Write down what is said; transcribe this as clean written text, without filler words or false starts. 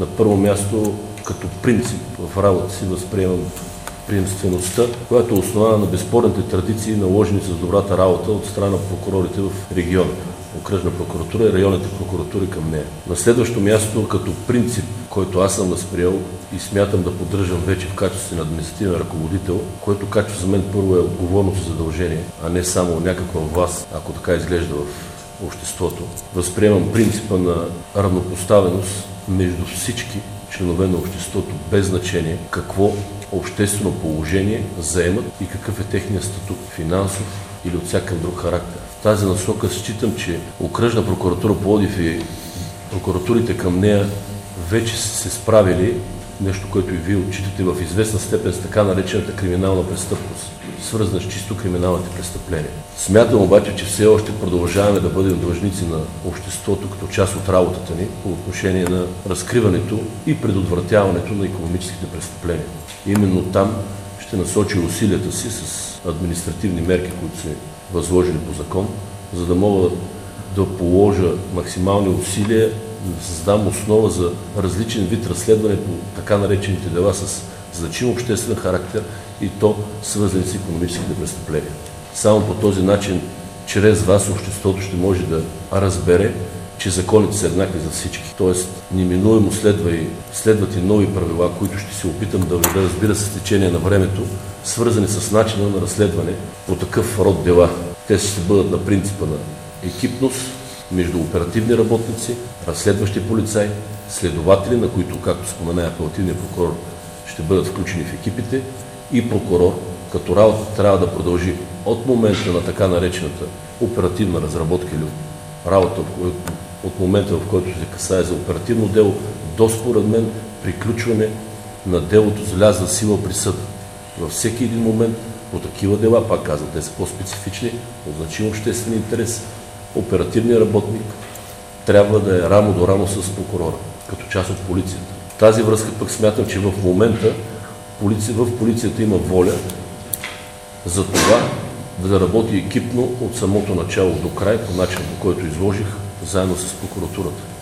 На първо място, като принцип в работа си възприемам приемствеността, която е основана на безспорните традиции, наложени с добрата работа от страна на прокурорите в региона, окръжна прокуратура и районните прокуратури към нея. На следващо място, като принцип, който аз съм възприел и смятам да поддържам вече в качеството на административен ръководител, което качество за мен първо е отговорност и задължение, а не само някаква власт, ако така изглежда в обществото. Възприемам принципа на равнопоставеност между всички членове на обществото, без значение какво обществено положение заемат и какъв е техният статут, финансов или от всякакъв друг характер. В тази насока считам, че окръжна прокуратура Пловдив и прокуратурите към нея вече са се справили, нещо, което и вие отчитате в известна степен с така наречената криминална престъпност, свързана с чисто криминалните престъпления. Смятам обаче, че все още продължаваме да бъдем длъжници на обществото като част от работата ни по отношение на разкриването и предотвратяването на икономическите престъпления. Именно там ще насочи усилията си с административни мерки, които са възложени по закон, за да мога да положа максимални усилия да създам основа за различен вид разследване по така наречените дела с значим обществен характер и то свързани с икономическите престъпления. Само по този начин, чрез вас, обществото ще може да разбере, че законите са еднакви за всички. Тоест, неминуемо следват и нови правила, които ще се опитам да въведа, разбира се, с течение на времето, свързани с начина на разследване по такъв род дела. Те ще бъдат на принципа на екипност между оперативни работници, разследващи полицаи, следователи, на които, както спомена апелативният прокурор, ще бъдат включени в екипите, и прокурор, като работа трябва да продължи от момента на така наречената оперативна разработка или работа от момента, в който се касае за оперативно дело, до според мен приключване на делото с влязла сила присъда. Във всеки един момент по такива дела, пак казвам, те са по-специфични, от значим обществен интерес, оперативният работник трябва да е рамо до рамо с прокурора, като част от полицията. В тази връзка пък смятам, че в момента в полицията има воля за това да работи екипно от самото начало до край, по начин, по който изложих, заедно с прокуратурата.